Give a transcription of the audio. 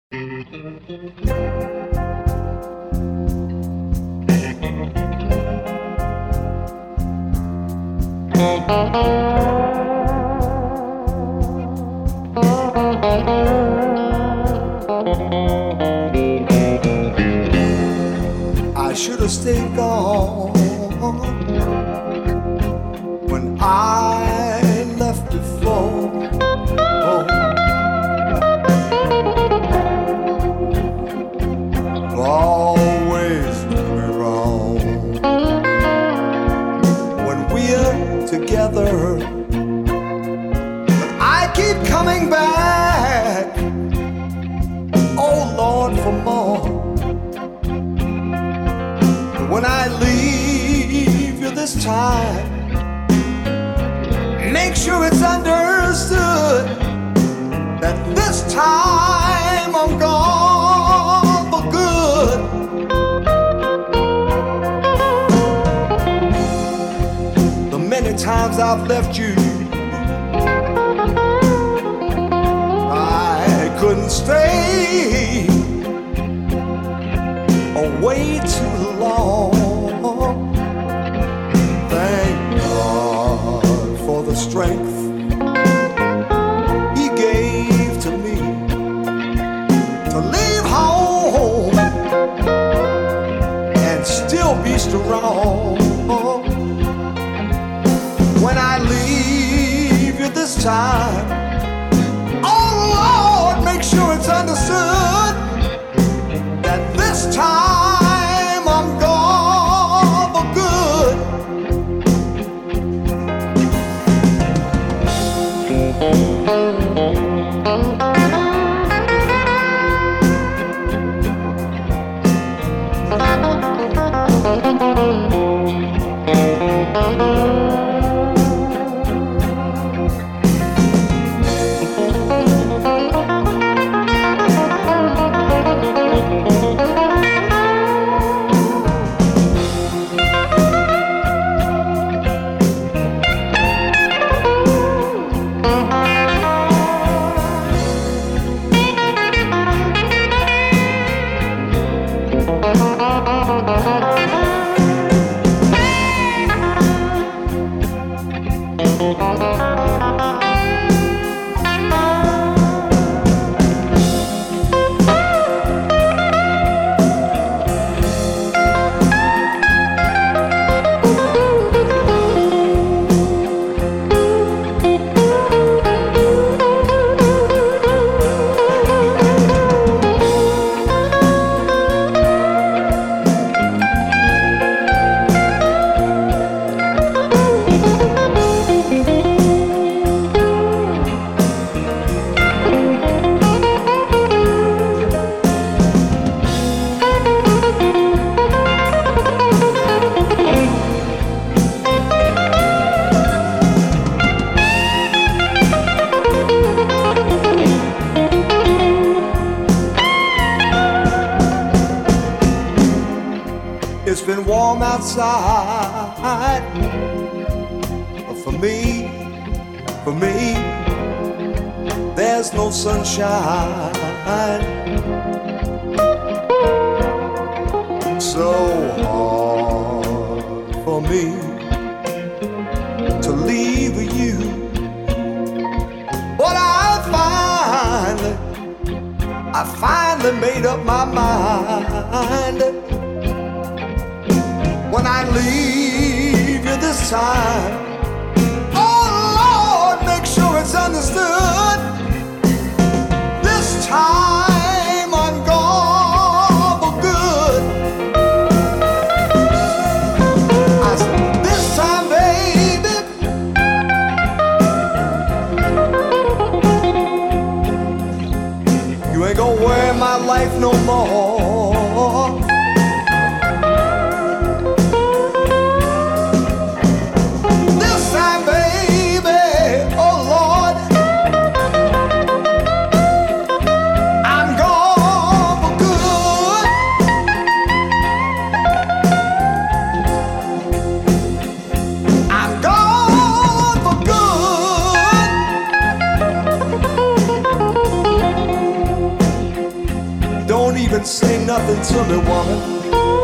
I should have stayed gone when I left before. Oh. Always do me wrong when we're together. But I keep coming back, oh Lord, for more. When I leave you this time, make sure it's understood that this time I'm gone for good. The many times I've left you, I couldn't stay away too long. Thank God for the strength He gave to me to leave home and still be strong. When I leave you this time, oh Lord, make sure it's understood that this time I'm gone for good. It's been warm outside, but for me, there's no sunshine. So hard for me to leave you, but I finally made up my mind. When I leave you this time, oh Lord, make sure it's understood. This time I'm gone for good. I said, this time, baby, you ain't gonna worry my life no more. Don't even say nothing to me, woman.